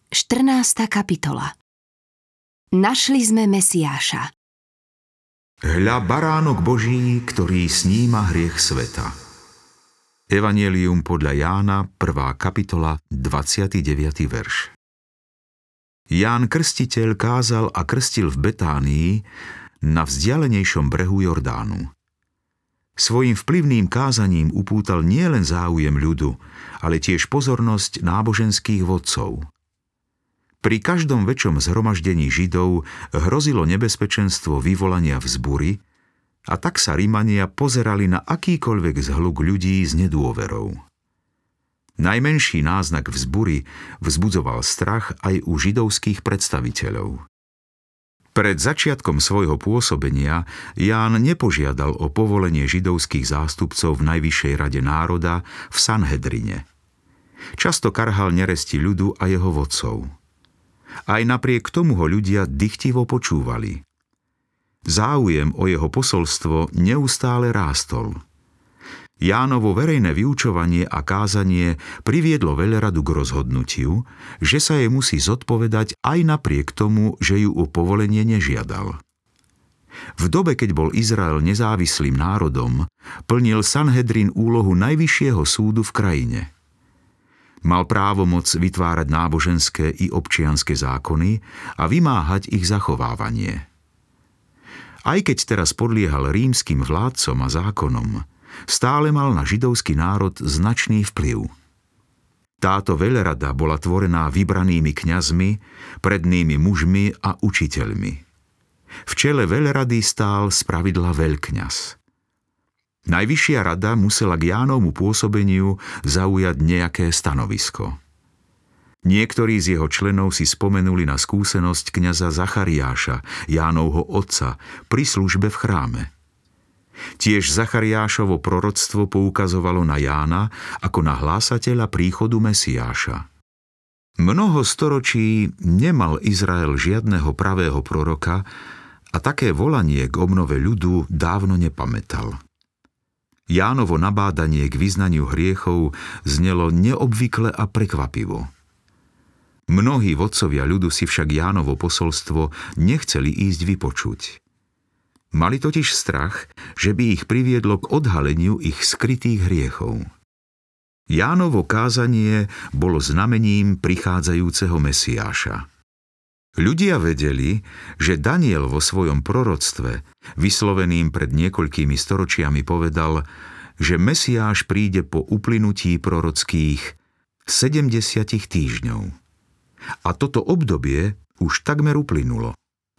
14. kapitola. Našli sme Mesiáša. Hľa baránok Boží, ktorý sníma hriech sveta. Evanjelium podľa Jána, 1. kapitola, 29. verš. Ján Krstiteľ kázal a krstil v Betánii na vzdialenejšom brehu Jordánu. Svojím vplyvným kázaním upútal nielen záujem ľudu, ale tiež pozornosť náboženských vodcov. Pri každom väčšom zhromaždení Židov hrozilo nebezpečenstvo vyvolania vzbury, a tak sa Rimania pozerali na akýkoľvek zhluk ľudí s nedôverou. Najmenší náznak vzbury vzbudzoval strach aj u židovských predstaviteľov. Pred začiatkom svojho pôsobenia Ján nepožiadal o povolenie židovských zástupcov v Najvyššej rade národa v Sanhedrine. Často karhal neresti ľudu a jeho vodcov. Aj napriek tomu ho ľudia dychtivo počúvali. Záujem o jeho posolstvo neustále rástol. Jánovo verejné vyučovanie a kázanie priviedlo veľradu k rozhodnutiu, že sa jej musí zodpovedať aj napriek tomu, že ju o povolenie nežiadal. V dobe, keď bol Izrael nezávislým národom, plnil Sanhedrin úlohu najvyššieho súdu v krajine. Mal právomoc vytvárať náboženské i občianske zákony a vymáhať ich zachovávanie. Aj keď teraz podliehal rímskym vládcom a zákonom, stále mal na židovský národ značný vplyv. Táto veľrada bola tvorená vybranými kňazmi, prednými mužmi a učiteľmi. V čele veľrady stál spravidla veľkňaz. Najvyššia rada musela k Jánovmu pôsobeniu zaujať nejaké stanovisko. Niektorí z jeho členov si spomenuli na skúsenosť kňaza Zachariáša, Jánovho otca, pri službe v chráme. Tiež Zachariášovo proroctvo poukazovalo na Jána ako na hlásateľa príchodu Mesiáša. Mnoho storočí nemal Izrael žiadneho pravého proroka a také volanie k obnove ľudu dávno nepamätal. Jánovo nabádanie k vyznaniu hriechov znelo neobvykle a prekvapivo. Mnohí vodcovia ľudu si však Jánovo posolstvo nechceli ísť vypočuť. Mali totiž strach, že by ich priviedlo k odhaleniu ich skrytých hriechov. Jánovo kázanie bolo znamením prichádzajúceho Mesiáša. Ľudia vedeli, že Daniel vo svojom proroctve, vysloveným pred niekoľkými storočiami, povedal, že Mesiáš príde po uplynutí prorockých 70 týždňov. A toto obdobie už takmer uplynulo.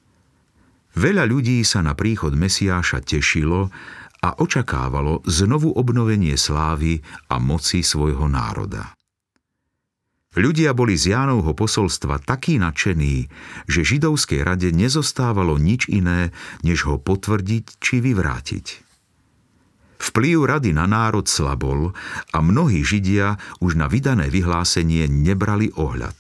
Veľa ľudí sa na príchod Mesiáša tešilo a očakávalo znovu obnovenie slávy a moci svojho národa. Ľudia boli z Jánovho posolstva takí nadšení, že židovskej rade nezostávalo nič iné, než ho potvrdiť či vyvrátiť. Vplyv rady na národ slabol a mnohí Židia už na vydané vyhlásenie nebrali ohľad.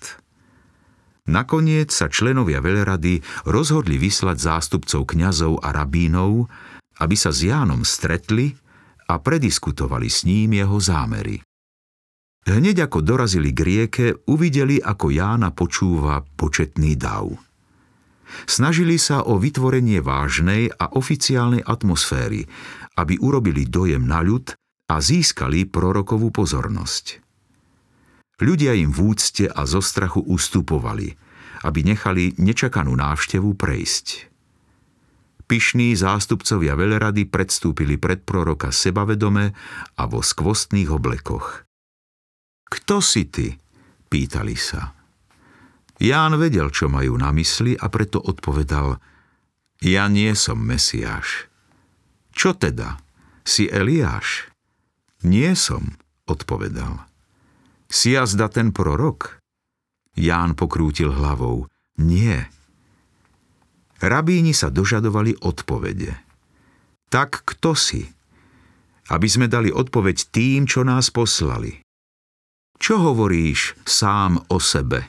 Nakoniec sa členovia veľrady rozhodli vyslať zástupcov kňazov a rabínov, aby sa s Jánom stretli a prediskutovali s ním jeho zámery. Hneď ako dorazili k rieke, uvideli, ako Jána počúva početný dav. Snažili sa o vytvorenie vážnej a oficiálnej atmosféry, aby urobili dojem na ľud a získali prorokovú pozornosť. Ľudia im v úcte a zo strachu ustupovali, aby nechali nečakanú návštevu prejsť. Pyšní zástupcovia veľrady predstúpili pred proroka sebavedome a vo skvostných oblekoch. Kto si ty? Pýtali sa. Ján vedel, čo majú na mysli, a preto odpovedal: Ja nie som Mesiáš. Čo teda? Si Eliáš? Nie som, odpovedal. Si azda ten prorok? Ján pokrútil hlavou. Nie. Rabíni sa dožadovali odpovede. Tak kto si? Aby sme dali odpoveď tým, čo nás poslali. Čo hovoríš sám o sebe?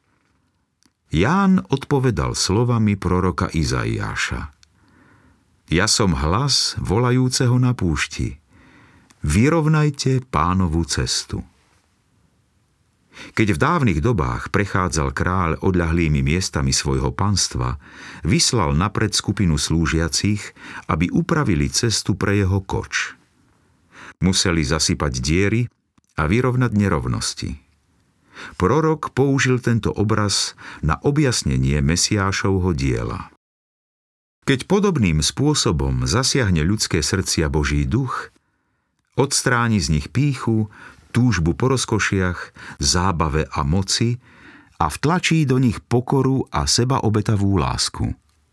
Ján odpovedal slovami proroka Izaiáša. Ja som hlas volajúceho na púšti. Vyrovnajte Pánovu cestu. Keď v dávnych dobách prechádzal kráľ odľahlými miestami svojho panstva, vyslal napred skupinu slúžiacich, aby upravili cestu pre jeho koč. Museli zasypať diery a vyrovnať nerovnosti. Prorok použil tento obraz na objasnenie Mesiášovho diela. Keď podobným spôsobom zasiahne ľudské srdcia Boží duch, odstráni z nich pýchu, túžbu po rozkošiach, zábave a moci a vtlačí do nich pokoru a sebaobetavú lásku.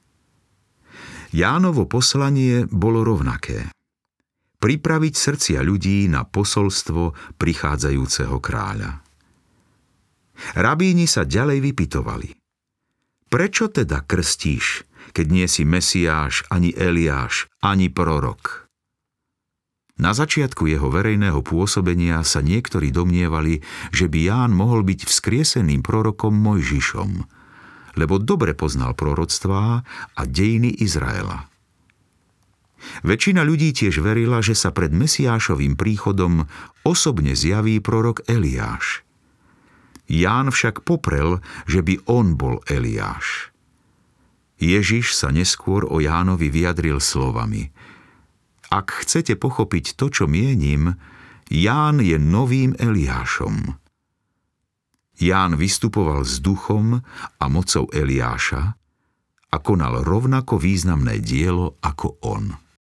Jánovo poslanie bolo rovnaké. Pripraviť srdcia ľudí na posolstvo prichádzajúceho kráľa. Rabíni sa ďalej vypytovali. Prečo teda krstíš, keď nie si Mesiáš, ani Eliáš, ani prorok? Na začiatku jeho verejného pôsobenia sa niektorí domnievali, že by Ján mohol byť vzkrieseným prorokom Mojžišom, lebo dobre poznal proroctvá a dejiny Izraela. Väčšina ľudí tiež verila, že sa pred Mesiášovým príchodom osobne zjaví prorok Eliáš. Ján však poprel, že by on bol Eliáš. Ježiš sa neskôr o Jánovi vyjadril slovami: Ak chcete pochopiť to, čo mienim, Ján je novým Eliášom. Ján vystupoval s duchom a mocou Eliáša a konal rovnako významné dielo ako on.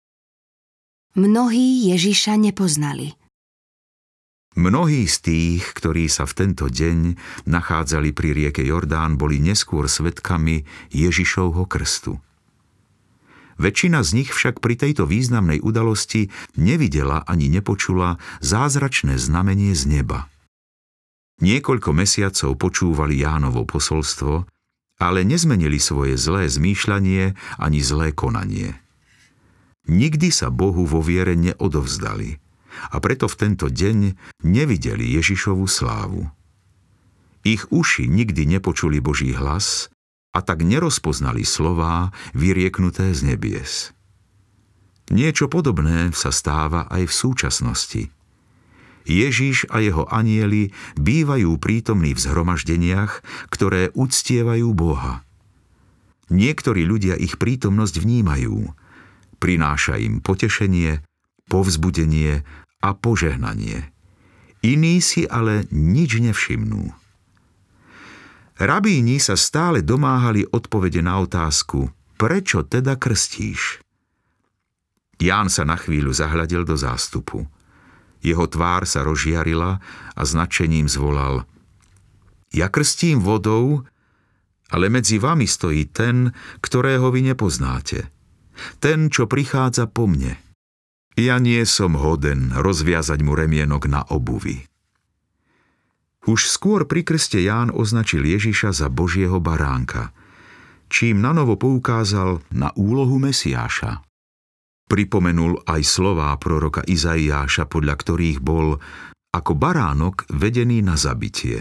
Mnohí Ježiša nepoznali. Mnohí z tých, ktorí sa v tento deň nachádzali pri rieke Jordán, boli neskôr svedkami Ježišovho krstu. Väčšina z nich však pri tejto významnej udalosti nevidela ani nepočula zázračné znamenie z neba. Niekoľko mesiacov počúvali Jánovo posolstvo, ale nezmenili svoje zlé zmýšľanie ani zlé konanie. Nikdy sa Bohu vo viere neodovzdali a preto v tento deň nevideli Ježišovu slávu. Ich uši nikdy nepočuli Boží hlas a tak nerozpoznali slová vyrieknuté z nebies. Niečo podobné sa stáva aj v súčasnosti. Ježiš a jeho anjeli bývajú prítomní v zhromaždeniach, ktoré uctievajú Boha. Niektorí ľudia ich prítomnosť vnímajú. Prináša im potešenie, povzbudenie a požehnanie. Iní si ale nič nevšimnú. Rabíni sa stále domáhali odpovede na otázku, prečo teda krstíš? Ján sa na chvíľu zahľadil do zástupu. Jeho tvár sa rozžiarila a s nadšením zvolal: Ja krstím vodou, ale medzi vami stojí ten, ktorého vy nepoznáte. Ten, čo prichádza po mne. Ja nie som hoden rozviazať mu remienok na obuvi. Už skôr pri krste Ján označil Ježiša za Božieho baránka, čím nanovo poukázal na úlohu Mesiáša. Pripomenul aj slová proroka Izaiáša, podľa ktorých bol ako baránok vedený na zabitie.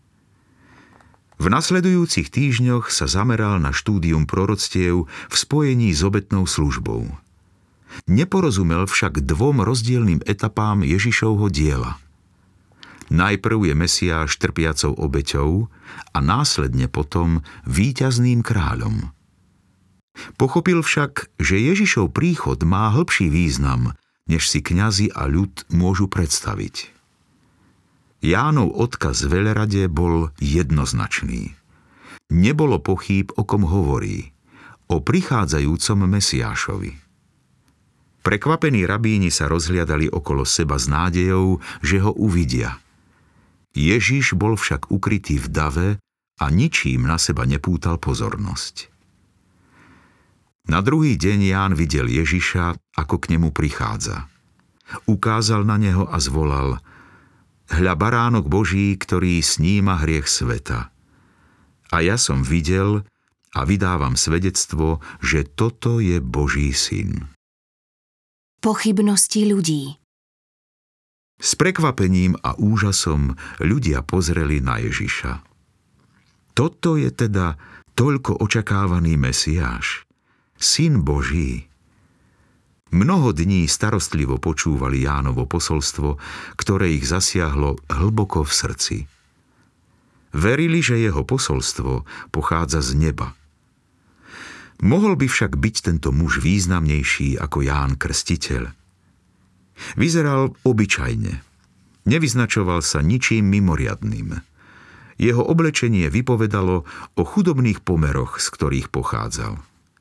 V nasledujúcich týždňoch sa zameral na štúdium proroctiev v spojení s obetnou službou. Neporozumel však dvom rozdielnym etapám Ježišovho diela. Najprv je Mesiáš trpiacou obeťou a následne potom víťazným kráľom. Pochopil však, že Ježišov príchod má hĺbší význam, než si kňazi a ľud môžu predstaviť. Jánov odkaz veľrade bol jednoznačný. Nebolo pochýb, o kom hovorí, o prichádzajúcom Mesiášovi. Prekvapení rabíni sa rozhliadali okolo seba s nádejou, že ho uvidia. Ježiš bol však ukrytý v dave a ničím na seba nepútal pozornosť. Na druhý deň Ján videl Ježiša, ako k nemu prichádza. Ukázal na neho a zvolal: Hľa baránok Boží, ktorý sníma hriech sveta. A ja som videl a vydávam svedectvo, že toto je Boží syn. Pochybnosti ľudí. S prekvapením a úžasom ľudia pozreli na Ježiša. Toto je teda toľko očakávaný Mesiáš, Syn Boží. Mnoho dní starostlivo počúvali Jánovo posolstvo, ktoré ich zasiahlo hlboko v srdci. Verili, že jeho posolstvo pochádza z neba. Mohol by však byť tento muž významnejší ako Ján Krstiteľ. Vyzeral obyčajne. Nevyznačoval sa ničím mimoriadnym. Jeho oblečenie vypovedalo o chudobných pomeroch, z ktorých pochádzal.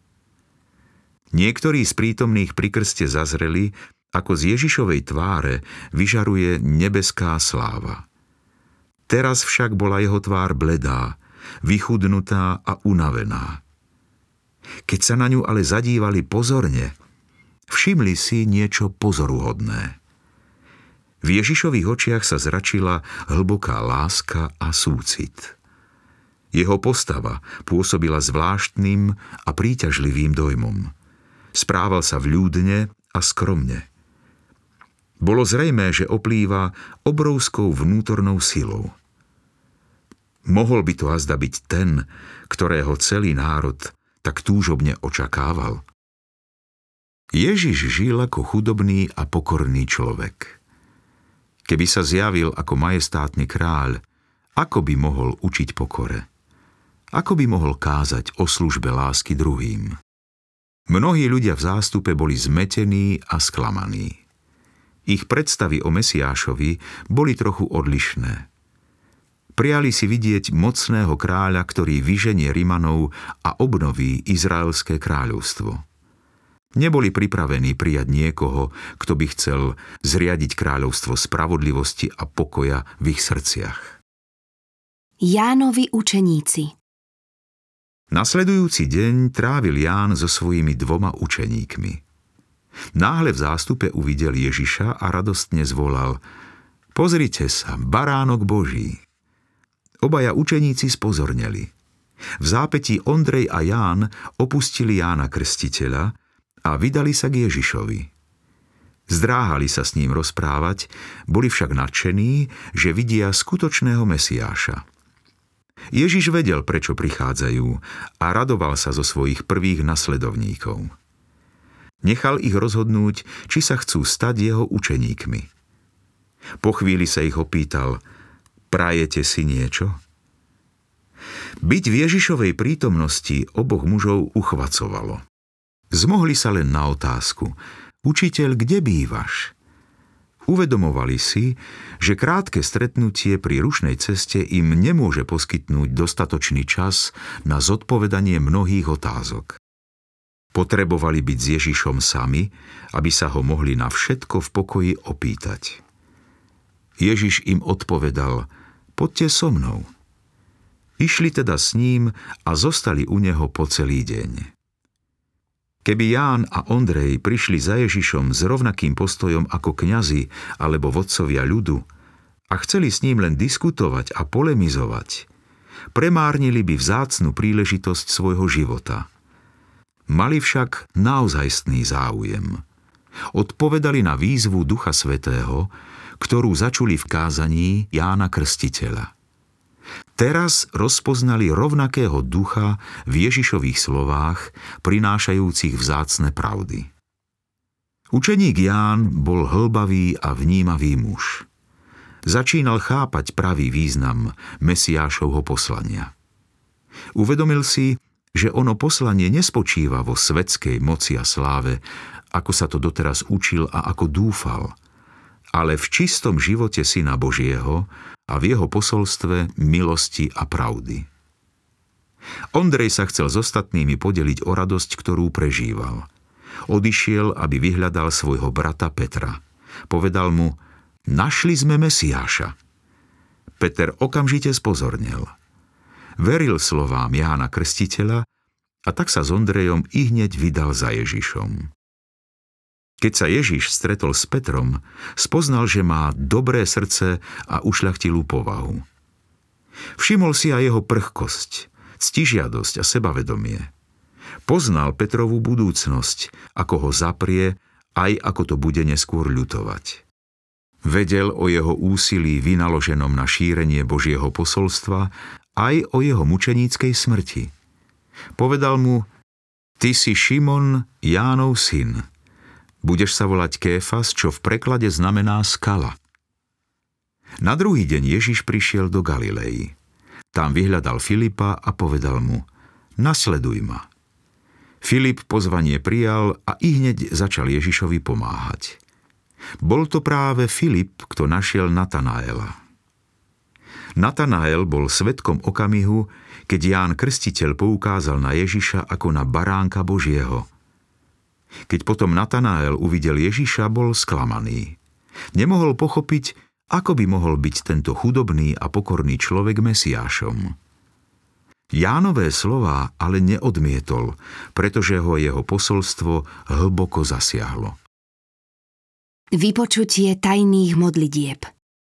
Niektorí z prítomných pri krste zazreli, ako z Ježišovej tváre vyžaruje nebeská sláva. Teraz však bola jeho tvár bledá, vychudnutá a unavená. Keď sa na ňu ale zadívali pozorne, všimli si niečo pozoruhodné. V Ježišových očiach sa zračila hlboká láska a súcit. Jeho postava pôsobila zvláštnym a príťažlivým dojmom. Správal sa vľúdne a skromne. Bolo zrejmé, že oplýva obrovskou vnútornou silou. Mohol by to azda byť ten, ktorého celý národ tak túžobne očakával. Ježiš žil ako chudobný a pokorný človek. Keby sa zjavil ako majestátny kráľ, ako by mohol učiť pokore? Ako by mohol kázať o službe lásky druhým? Mnohí ľudia v zástupe boli zmetení a sklamaní. Ich predstavy o Mesiášovi boli trochu odlišné. Priali si vidieť mocného kráľa, ktorý vyženie Rimanov a obnoví Izraelské kráľovstvo. Neboli pripravení prijať niekoho, kto by chcel zriadiť kráľovstvo spravodlivosti a pokoja v ich srdciach. Jánovi učeníci. Nasledujúci deň trávil Ján so svojimi 2 učeníkmi. Náhle v zástupe uvidel Ježiša a radostne zvolal: Pozrite sa, baránok Boží. Obaja učeníci spozorneli. V zápätí Ondrej a Ján opustili Jána Krstiteľa a vydali sa k Ježišovi. Zdráhali sa s ním rozprávať, boli však nadšení, že vidia skutočného Mesiáša. Ježiš vedel, prečo prichádzajú, a radoval sa zo svojich prvých nasledovníkov. Nechal ich rozhodnúť, či sa chcú stať jeho učeníkmi. Po chvíli sa ich opýtal: Prajete si niečo? Byť v Ježišovej prítomnosti oboch mužov uchvacovalo. Zmohli sa len na otázku: Učiteľ, kde bývaš? Uvedomovali si, že krátke stretnutie pri rušnej ceste im nemôže poskytnúť dostatočný čas na zodpovedanie mnohých otázok. Potrebovali byť s Ježišom sami, aby sa ho mohli na všetko v pokoji opýtať. Ježiš im odpovedal: Poďte so mnou. Išli teda s ním a zostali u neho po celý deň. Keby Ján a Ondrej prišli za Ježišom s rovnakým postojom ako kňazi alebo vodcovia ľudu a chceli s ním len diskutovať a polemizovať, premárnili by vzácnu príležitosť svojho života. Mali však naozajstný záujem. Odpovedali na výzvu Ducha Svätého, ktorú začuli v kázaní Jána Krstiteľa. Teraz rozpoznali rovnakého ducha v Ježišových slovách, prinášajúcich vzácne pravdy. Učeník Ján bol hlbavý a vnímavý muž. Začínal chápať pravý význam Mesiášovho poslania. Uvedomil si, že ono poslanie nespočíva vo svetskej moci a sláve, ako sa to doteraz učil a ako dúfal, ale v čistom živote Syna Božieho a v jeho posolstve milosti a pravdy. Ondrej sa chcel s ostatnými podeliť o radosť, ktorú prežíval. Odišiel, aby vyhľadal svojho brata Petra. Povedal mu: Našli sme Mesiáša. Peter okamžite spozornel. Veril slovám Jána Krstiteľa a tak sa s Ondrejom ihneď vydal za Ježišom. Keď sa Ježiš stretol s Petrom, spoznal, že má dobré srdce a ušľachtilú povahu. Všimol si aj jeho prchkosť, ctižiadosť a sebavedomie. Poznal Petrovú budúcnosť, ako ho zaprie, aj ako to bude neskôr ľutovať. Vedel o jeho úsilí vynaloženom na šírenie Božieho posolstva, aj o jeho mučeníckej smrti. Povedal mu: Ty si Šimon, Jánov syn. Budeš sa volať Kéfas, čo v preklade znamená skala. Na druhý deň Ježiš prišiel do Galilei. Tam vyhľadal Filipa a povedal mu: Nasleduj ma. Filip pozvanie prijal a ihneď začal Ježišovi pomáhať. Bol to práve Filip, kto našiel Natanaela. Natanael bol svedkom okamihu, keď Ján Krstiteľ poukázal na Ježiša ako na baránka Božieho. Keď potom Natanael uvidel Ježiša, bol sklamaný. Nemohol pochopiť, ako by mohol byť tento chudobný a pokorný človek Mesiášom. Jánové slová ale neodmietol, pretože ho jeho posolstvo hlboko zasiahlo. Vypočutie tajných modlitieb.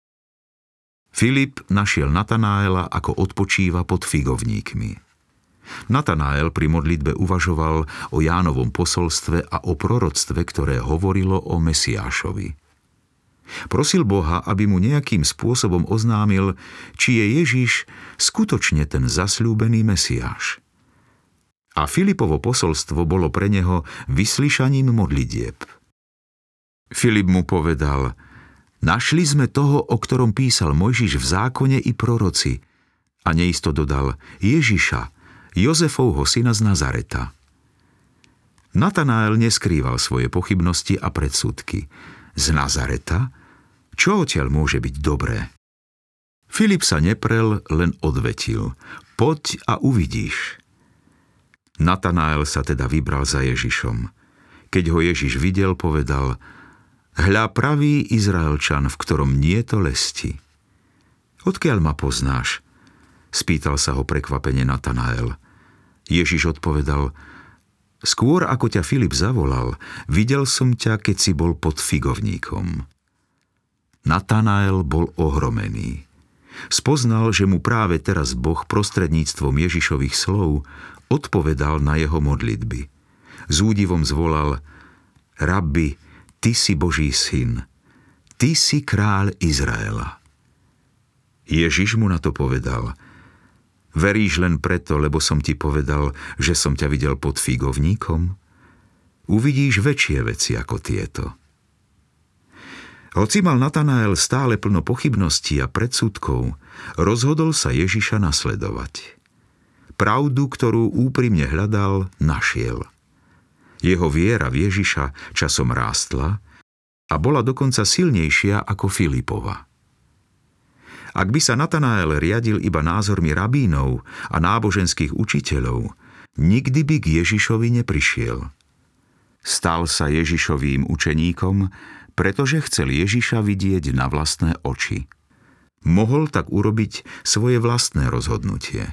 Filip našiel Natanaela, ako odpočíva pod figovníkmi. Natanael pri modlitbe uvažoval o Jánovom posolstve a o proroctve, ktoré hovorilo o Mesiášovi. Prosil Boha, aby mu nejakým spôsobom oznámil, či je Ježiš skutočne ten zasľúbený Mesiáš. A Filipovo posolstvo bolo pre neho vyslyšaním modlitieb. Filip mu povedal: Našli sme toho, o ktorom písal Mojžiš v zákone i proroci. A neisto dodal: Ježiša, Jozefovho syna z Nazareta. Natanael neskrýval svoje pochybnosti a predsudky. Z Nazareta? Čo odtiaľ môže byť dobré? Filip sa neprel, len odvetil: Poď a uvidíš. Natanael sa teda vybral za Ježišom. Keď ho Ježiš videl, povedal: Hľa pravý Izraelčan, v ktorom nieto lesti. Odkiaľ ma poznáš? Spýtal sa ho prekvapene Natanael. Ježiš odpovedal: Skôr ako ťa Filip zavolal, videl som ťa, keď si bol pod figovníkom. Natanael bol ohromený. Spoznal, že mu práve teraz Boh prostredníctvom Ježišových slov odpovedal na jeho modlitby. S údivom zvolal: Rabbi, ty si Boží syn, ty si kráľ Izraela. Ježiš mu na to povedal: Veríš len preto, lebo som ti povedal, že som ťa videl pod figovníkom? Uvidíš väčšie veci ako tieto. Hoci mal Natanael stále plno pochybností a predsudkov, rozhodol sa Ježiša nasledovať. Pravdu, ktorú úprimne hľadal, našiel. Jeho viera v Ježiša časom rástla a bola dokonca silnejšia ako Filipova. Ak by sa Natanael riadil iba názormi rabínov a náboženských učiteľov, nikdy by k Ježišovi neprišiel. Stal sa Ježišovým učeníkom, pretože chcel Ježiša vidieť na vlastné oči. Mohol tak urobiť svoje vlastné rozhodnutie.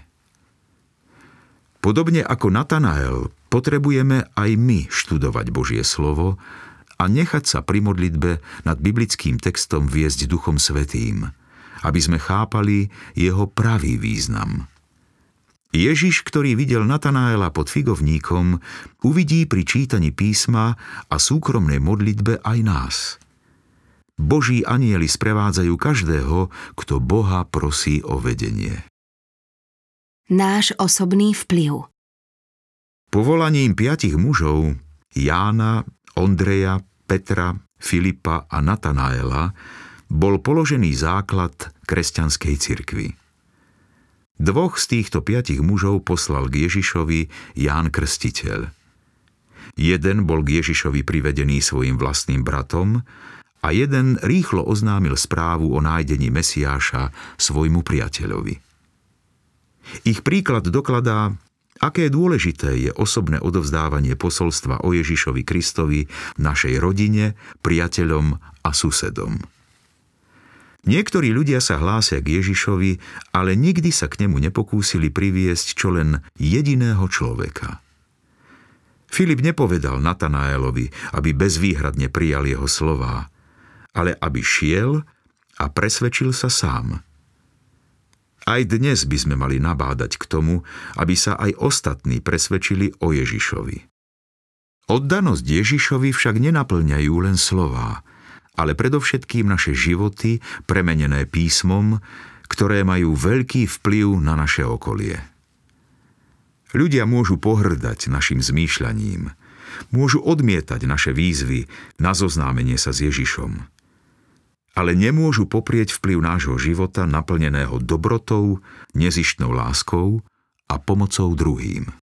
Podobne ako Natanael, potrebujeme aj my študovať Božie slovo a nechať sa pri modlitbe nad biblickým textom viesť Duchom Svätým, aby sme chápali jeho pravý význam. Ježiš, ktorý videl Natanaela pod figovníkom, uvidí pri čítaní písma a súkromnej modlitbe aj nás. Boží anjeli sprevádzajú každého, kto Boha prosí o vedenie. Náš osobný vplyv. Povolaním 5 mužov, Jána, Ondreja, Petra, Filipa a Natanaela, bol položený základ kresťanskej cirkvi. 2 z týchto 5 mužov poslal k Ježišovi Ján Krstiteľ. Jeden bol k Ježišovi privedený svojim vlastným bratom a jeden rýchlo oznámil správu o nájdení Mesiáša svojmu priateľovi. Ich príklad dokladá, aké dôležité je osobné odovzdávanie posolstva o Ježišovi Kristovi našej rodine, priateľom a susedom. Niektorí ľudia sa hlásia k Ježišovi, ale nikdy sa k nemu nepokúsili priviesť čo len jediného človeka. Filip nepovedal Natanaelovi, aby bezvýhradne prijal jeho slová, ale aby šiel a presvedčil sa sám. Aj dnes by sme mali nabádať k tomu, aby sa aj ostatní presvedčili o Ježišovi. Oddanosť Ježišovi však nenaplňajú len slová, ale predovšetkým naše životy, premenené písmom, ktoré majú veľký vplyv na naše okolie. Ľudia môžu pohŕdať našim zmýšľaním, môžu odmietať naše výzvy na zoznámenie sa s Ježišom. ale nemôžu poprieť vplyv nášho života naplneného dobrotou, nezištnou láskou a pomocou druhým.